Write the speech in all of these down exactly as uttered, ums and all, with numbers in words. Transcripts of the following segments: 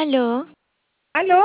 ¿Aló? ¿Aló?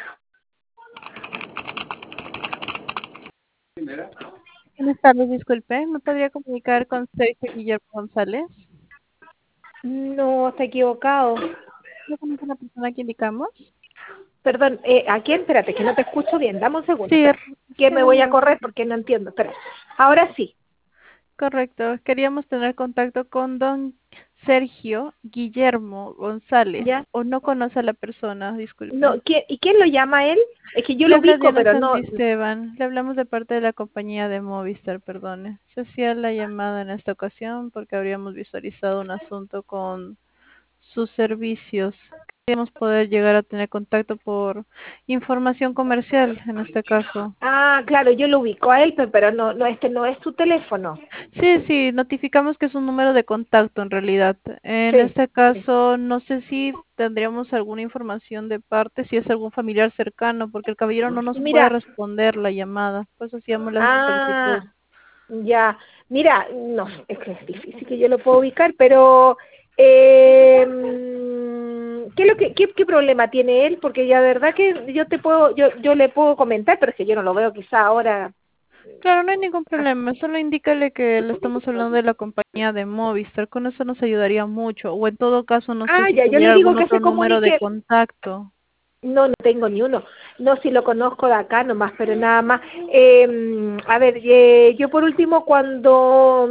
Buenas tardes, disculpe. ¿Me podría comunicar con Sergio Guillermo González? No, está equivocado. ¿No conoce la persona que indicamos? Perdón, eh, ¿a quién? Espérate, que no te escucho bien. Dame un segundo, Sí, espera. r- Que sí, me no voy se a correr preocupe. porque no entiendo. Espera. Ahora sí. Correcto. Queríamos tener contacto con don Sergio Guillermo González. ¿Ya? ¿O no conoce a la persona? No, Disculpe. ¿quién, ¿y quién lo llama a él? Es que yo Le lo habla ubico, Diana pero no. Santisteban. Le hablamos de parte de la compañía de Movistar, perdone. Se hacía la llamada en esta ocasión porque habríamos visualizado un asunto con sus servicios. Queremos poder llegar a tener contacto por información comercial, en este caso. Ah, claro, yo lo ubico a él, pe- pero no, no, este no es su teléfono. Sí, sí, notificamos que es un número de contacto en realidad. En Sí, este sí. caso, no sé si tendríamos alguna información de parte, si es algún familiar cercano, porque el caballero no nos puede Mira, responder la llamada, por eso hacíamos la solicitud. ah, ya. Mira, no, es que es difícil que yo lo pueda ubicar, pero eh, mm, ¿qué es lo que qué, qué problema tiene él? Porque ya de verdad que yo te puedo yo yo le puedo comentar, pero es que yo no lo veo quizá ahora. Claro, no hay ningún problema, solo indícale que le estamos hablando de la compañía de Movistar, con eso nos ayudaría mucho, o en todo caso, no sé Ah, si ya, yo le tuviera digo algún que otro se número de comunique. contacto. No, no tengo ni uno. No, si lo conozco de acá nomás, pero nada más. Eh, a ver, eh, yo por último cuando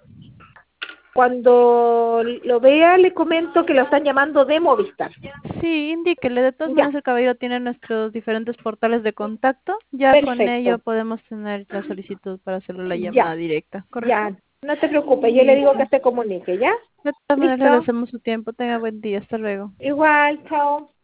cuando lo vea le comento que lo están llamando de Movistar. Sí, indíquele, de todas Ya, maneras el caballero tiene nuestros diferentes portales de contacto, ya con ello perfecto. podemos tener la solicitud para hacerle la llamada Ya, directa, ¿correcto? ya. No te preocupes, yo le digo Listo. que se comunique, ¿ya? De todas maneras le Listo. agradecemos su tiempo, tenga buen día, hasta luego. Igual, chao.